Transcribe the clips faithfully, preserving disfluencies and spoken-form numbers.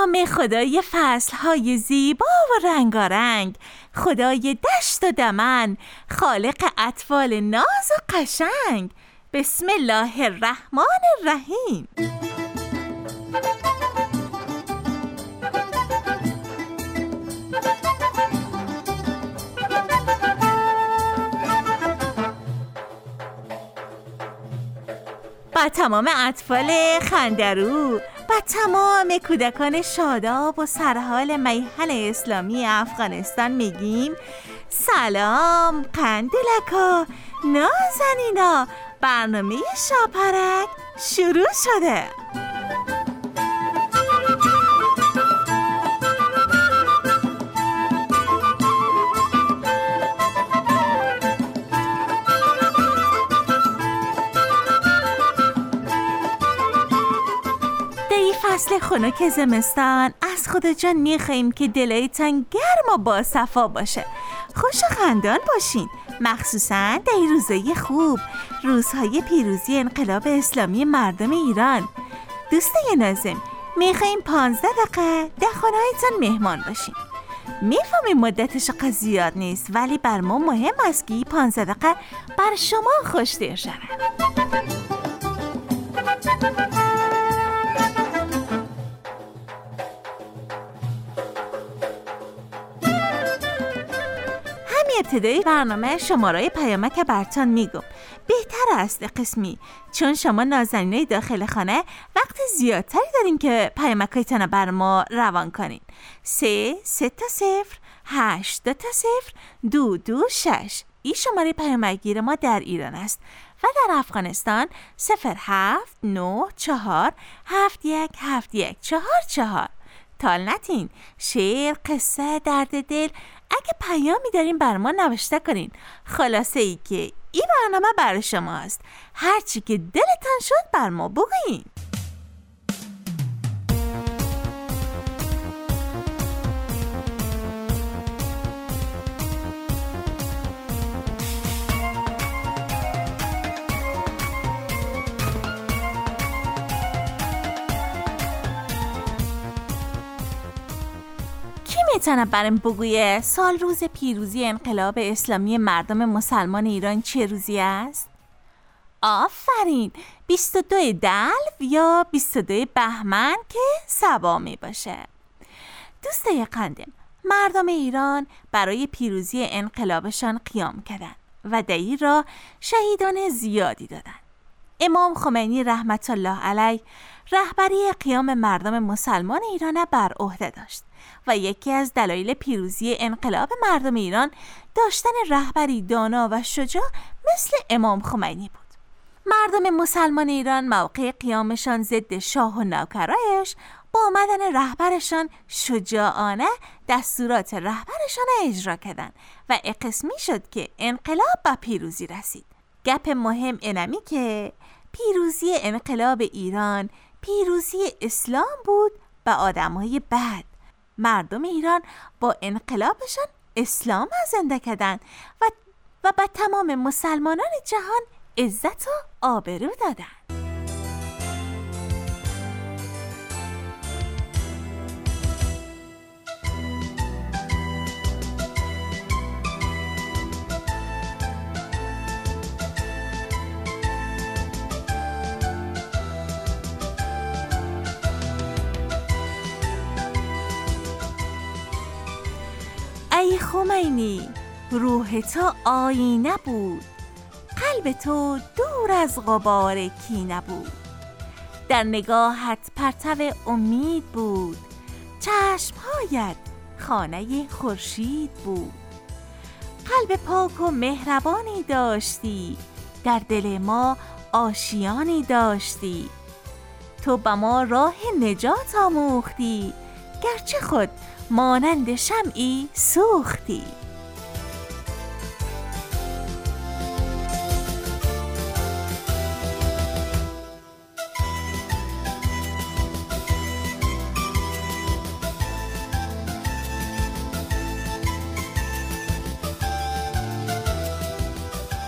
نام خدای فصلهای زیبا و رنگارنگ، خدای دشت و دمن، خالق اطفال ناز و قشنگ. بسم الله الرحمن الرحیم. با تمام اطفال خندرو، با تمام کودکان شاداب و سرحال میهن اسلامی افغانستان میگیم سلام قندلکا نازنینا، برنامه شاپرک شروع شده. فصل خنک زمستان از خدا جان میخواییم که دلایتان گرم و با صفا باشه، خوش و خندان باشین، مخصوصا در این روزای خوب، روزهای پیروزی انقلاب اسلامی مردم ایران. دوستای نازم، میخواییم پانزده دقیقه در خانه‌هایتان مهمان باشین. میفهمیم مدتش زیاد نیست، ولی بر ما مهم است که پانزده دقیقه بر شما خوش‌تر شود. ابتدای برنامه شمارای پیامک براتون میگم. بهتر است قسمی، چون شما نازنینای داخل خانه وقت زیادتری دارین که پیامکایتون بر ما روان کنین. سه سه تا صفر هشت دو تا صفر دو دو شش این شماره پیامکگیر ما در ایران است و در افغانستان صفر هفت نه چهار هفت یک هفت یک چهار چهار. تال نتین، شعر، قصه، درد دل، اگه پیامی دارین بر ما نوشته کنین. خلاصه ای که این برنامه برای شما است، هرچی که دلتان شد بر ما بگوین. میتونه برام بگویه سال روز پیروزی انقلاب اسلامی مردم مسلمان ایران چه روزی است؟ آفرین، بیست و دو دلو یا بیست و دو بهمن که سبا می باشه. دوستای قندم، مردم ایران برای پیروزی انقلابشان قیام کردند و در این راه شهیدان زیادی دادند. امام خمینی رحمت الله علیه رهبری قیام مردم مسلمان ایران بر عهده داشت و یکی از دلایل پیروزی انقلاب مردم ایران داشتن رهبری دانا و شجاع مثل امام خمینی بود. مردم مسلمان ایران موقع قیامشان ضد شاه و نوکرایش با آمدن رهبرشان شجاعانه دستورات رهبرشان اجرا کردند و قسمی شد که انقلاب به پیروزی رسید. گپ مهم اینمی که پیروزی انقلاب ایران پیروزی اسلام بود به آدمای بد. مردم ایران با انقلابشان اسلام زنده کردند و و به تمام مسلمانان جهان عزت و آبرو دادند. ای خمینی، روح تو آینه بود، قلب تو دور از غبار کینه بود، در نگاهت پرتو امید بود، چشمهایت خانه خورشید بود، قلب پاک و مهربانی داشتی، در دل ما آشیانی داشتی، تو به ما راه نجات آموختی، گرچه خود مانند شمعی سوختی.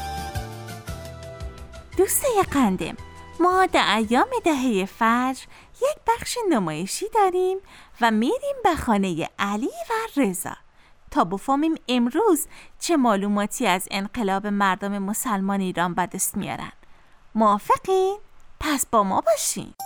دوستای قندم، ما در ایام دهه فجر یک بخش نمایشی داریم و میریم به خانه علی و رضا تا بفهمیم امروز چه معلوماتی از انقلاب مردم مسلمان ایران به دست میارن. موافقین؟ پس با ما باشین.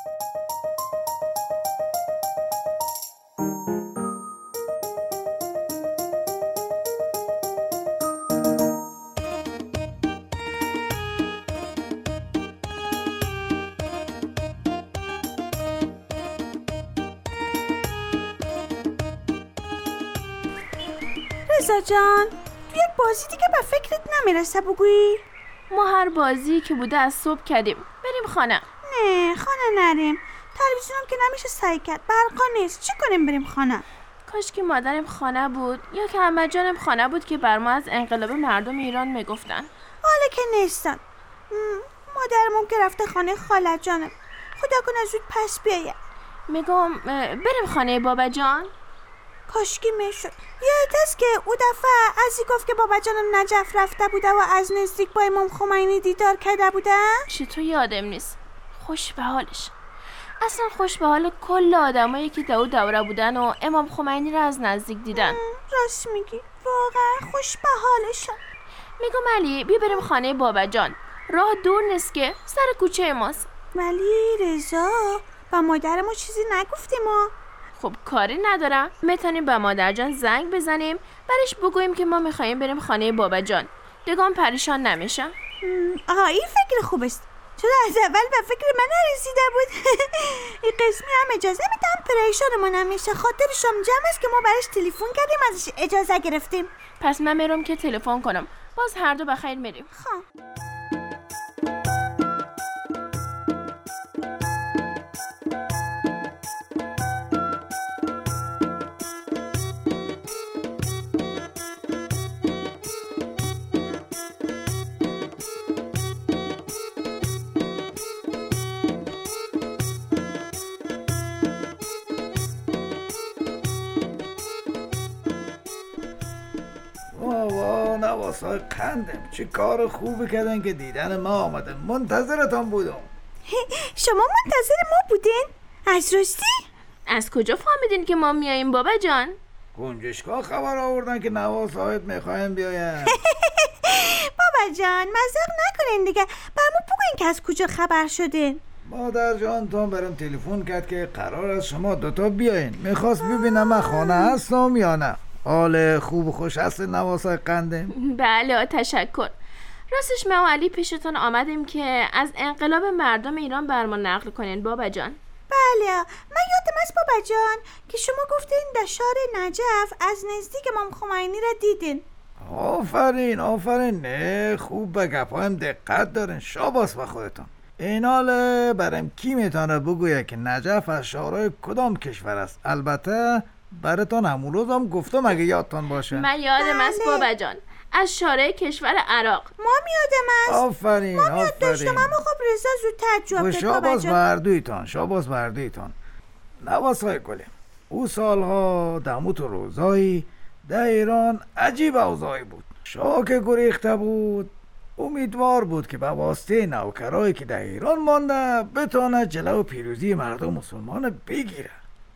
رضا جان، تو یک بازی دیگه به فکرت نمیرسه بگویی؟ ما هر بازی که بوده از صبح کردیم. بریم خانه. نه خانه نریم، تلویزیونم که نمیشه سعی کرد، برقا نیست، چی کنیم بریم خانه؟ کاش که مادرم خانه بود یا که عمه جانم خانه بود که بر ما از انقلاب مردم ایران میگفتن. حالا که نیستن. مادرمون که رفته خانه خاله جانم، خدا کنه زود پس بیاید. میگم بریم خانه بابا جان. کاشکی میشد. یادت است که او دفعه ازی گفت که بابا جانم نجف رفته بوده و از نزدیک با امام خمینی دیدار کرده بوده؟ چطور یادم نیست. خوش به حالش. اصلا خوش به حال کل آدمایی که دو دوره بودن و امام خمینی را از نزدیک دیدن. راست میگی، واقعا خوش به حالشان. میگم علی بیا بریم خانه بابا جان. راه دور نیست که، سر کوچه ماست. ولی رضا با مادرمو چیزی نگفتیم ما. خب کاری ندارم، میتونیم به مادر جان زنگ بزنیم برش بگوییم که ما میخواییم بریم خانه بابا جان. دگان پریشان نمیشم. آها این فکر خوب است، چرا از اول به فکر من نرسیده بود؟ این قسمی هم اجازه میدم پریشانمون نمیشه، خاطرشم جمع است که ما برش تلفن کردیم ازش اجازه گرفتیم. پس من میرم که تلفن کنم، باز هر دو بخیر میریم. خب نواسای قندم، چه کار خوبی کردن که دیدن ما آمده. منتظرتان بودم. شما منتظر ما بودین؟ از راستی؟ از کجا فهمیدین که ما میاییم بابا جان؟ گنجشگاه خبر آوردن که نواسایت میخواین بیاین. بابا جان مزاق نکنین دیگه، برامون بگوین که از کجا خبر شدین. مادر جان تان برام تلفن کرد که قرار است شما دوتا بیاین، میخواست ببینم من خانه هستم یا نه. حال خوب و خوش هست نواسای قنده؟ بله تشکر. راستش ما و علی پیشتون آمدیم که از انقلاب مردم ایران بر ما نقل کنین بابا جان. بله من یادم است بابا جان که شما گفتین در شهر نجف از نزدیک امام خمینی را دیدین. آفرین آفرین، نه خوب به گپایم دقت دارین، شاباس به خودتون. این حال برام کی میتونه بگویه که نجف از شهرهای کدام کشور است؟ البته براتون همون روز هم گفتم اگه یادتون باشه. من یادم است بابا جان، از شارع کشور عراق. ما میادم است. آفرین ما آفرین. میاد داشتم اما خب رضا زودتر جواب داد بابا شاباس جان. بردویتان شاباس بردویتان. نواسای گلم، او سالها دموت و روزایی در ایران عجیب اوضاعی بود. شاه که گریخته بود امیدوار بود که به واسطه نوکرایی که در ایران مانده بتونه جلو پیروزی مردم مسلمان بگیره.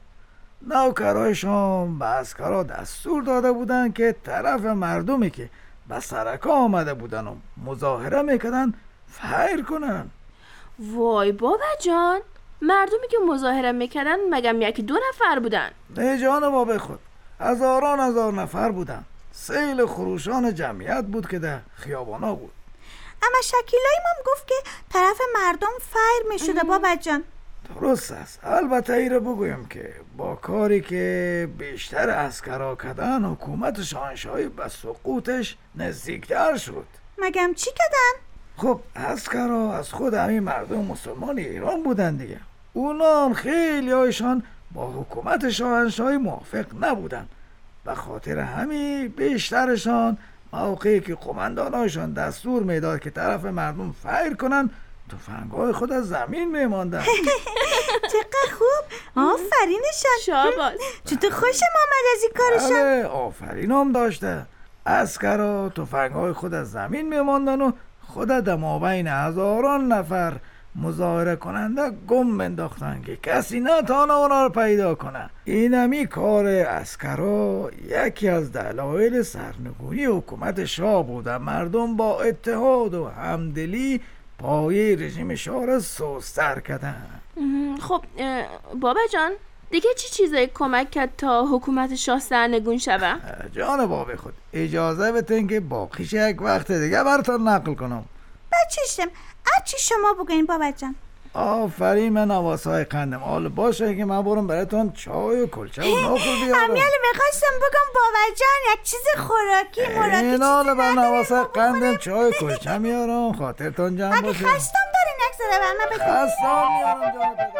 نوکرایشان به عسکرها دستور داده بودن که طرف مردمی که به سرکا آمده بودن و مظاهره میکردن فیر کنن. وای بابا جان، مردمی که مظاهره میکردن مگم یکی دو نفر بودن؟ نه جانب خود، هزاران هزار نفر بودن. سیل خروشان جمعیت بود که در خیابانا بود. اما شکیلای هم گفت که طرف مردم فیر میشده بابا جان. درست است. البته ای رو بگویم که با کاری که بیشتر عسکرها کردن حکومت شاهنشاهی به سقوطش نزدیکتر شد. مگم چی کردن؟ خب عسکرها از خود همین مردم مسلمان ایران بودن دیگه. اونا هم خیلی هایشان با حکومت شاهنشاهی موافق نبودن. به خاطر همین بیشترشان موقعی که قماندانایشان دستور میداد که طرف مردم فیر کنن تفنگ‌های خود از زمین میماندن. چقدر خوب، آفرینشان. شاباس. چطور خوشم آمد از این کارشان. بله آفرین هم داشته. عسکرها تفنگ‌های خود از زمین میماندن و خود در مابین هزاران نفر مظاهره کننده گم انداختن که کسی نتانه اونا رو پیدا کنه. اینمی کار عسکرا یکی از دلایل سرنگونی حکومت شاه بوده. مردم با اتحاد و همدلی پایه رژیم شاه را سست‌تر کردن. خب بابا جان دیگه چی چیزایی کمک کرد تا حکومت شاه سرنگون شوه؟ جان بابا خود اجازه بتین که باقیش یک وقت دیگه براتون نقل کنم. بچیشتم چی شما بگوین بابا جان؟ آفرین، من نواسای قندم. حالا باشه که من برم براتون چای و کلچه و ناخل بیارم. امیال میخواستم بگم بابا جان یک چیز خوراکی مراکی چیزی این حالا من نواسای قندم چای و کلچه میارم خاطرتون جمع باشه. اگه خستم دارین یک ذره برمه بگم. خستم میارم جان پدر.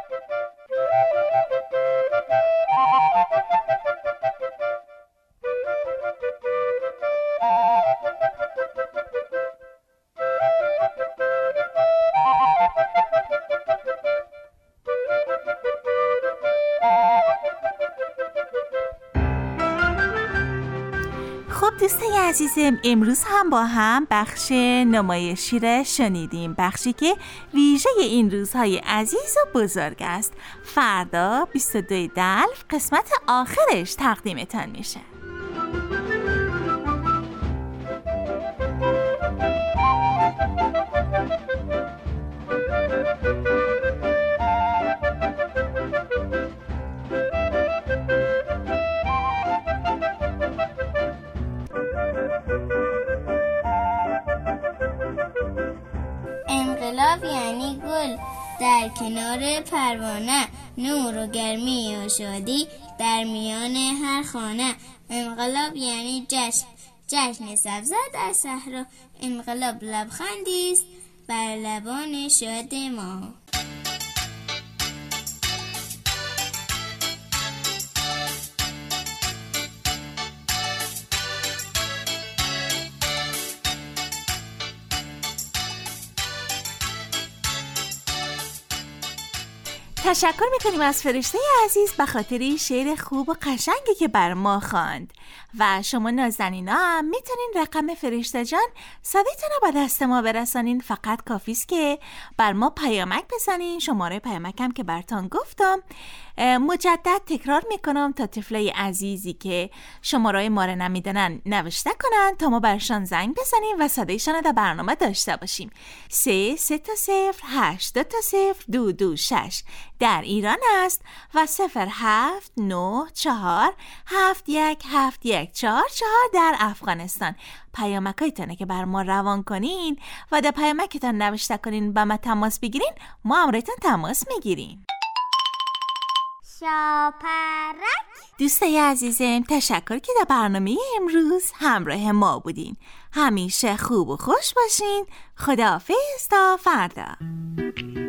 خب دوستای عزیزم، امروز هم با هم بخش نمایشی را شنیدیم، بخشی که ویژه این روزهای عزیز و بزرگ است. فردا بیست و دو دلو قسمت آخرش تقدیمتان میشه. انقلاب یعنی گل در کنار پروانه، نور و گرمی و شادی در میان هر خانه. انقلاب یعنی جشن، جشن سبزه در صحرا. انقلاب لبخندی است بر لبان شاد ما. تشکر میکنیم از فرشته عزیز به خاطر این شعر خوب و قشنگی که بر ما خواند. و شما نازنینا هم میتونین رقم فرشته جان صدایتون رو به دست ما برسانین. فقط کافیست که بر ما پیامک بزنین. شماره پیامکم که براتون گفتم مجدد تکرار میکنم تا طفلای عزیزی که شماره ما رو نمیدونن نوشته کنن تا ما برشان زنگ بزنیم و صدایشان رو در برنامه داشته باشیم. سه سه تا صفر هشت دو تا صفر دو دو شش در ایران است و صفر هفت نه چهار هفت یک هفت یک چهار چهار در افغانستان. پیامکایتونه که بر ما روان کنین و در پیامکتان نوشته کنین با ما تماس بگیرین، ما امرتون تماس میگیرین. شاپرک. دوستای عزیزم، تشکر که در برنامه امروز همراه ما بودین. همیشه خوب و خوش باشین. خداحافظ تا فردا.